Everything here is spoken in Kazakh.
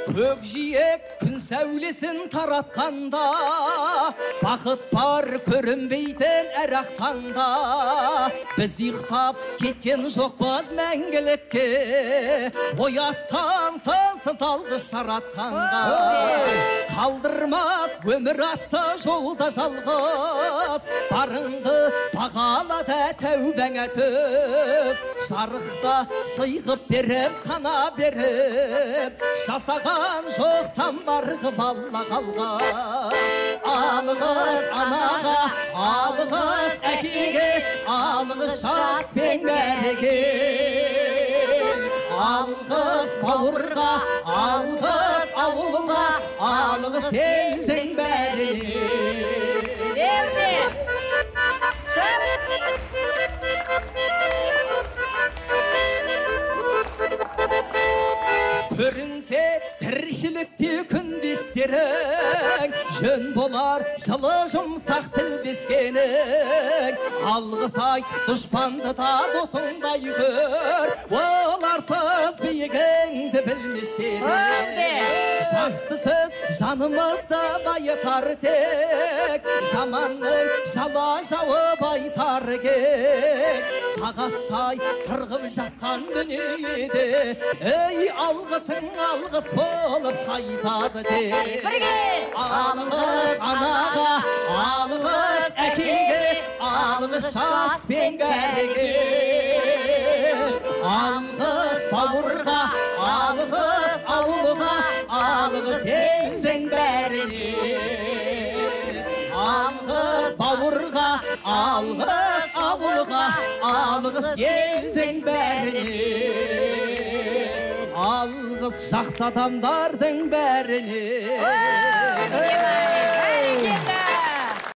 Көкжиек күн сәулесін таратқанда, бақыт бар көрінбейтін әр ақтанда. Біз ұйықтап кеткен жоқпыз мәңгілікке, ояттан сансыз алғыс жаратқанға. Қалдырмас өмір атты жолда жалғыз, барыңды бағалады тәубәңе төз. Жарықта сыйғып беріп, сана беріп, жасаған жоқтан барғып алла қалған. Алғыс анаға, алғыс әкеге, алғыс жас пен бәріге. Алғыс бауырға, алғыс ауылға, алғыс елдің бәріне. Көрінсе тіршілікте күндестерің, жөн болар жылы жұмсақ тілдескенің. Алғыс айт дұшпанды да досыңдай көр, оларсыз биігіңді білместерің. Жақсы сөз жанымызды байытар тек, жаманның жала жауып айтар кек. Сағаттай сырғып жатқан дүниеде, ей алғысың алғыс болып қайтады тек. Алғыс анаға, алғыс әкеге, алғыс жас пен кәріге. Алғыс бауырға, алғыс ауылға, алғыс елдің бәріне. Алғыс бауырға, алғыс ауылға, алғыс елдің бәріне. Алғыс жақсы адамдардың бәріне.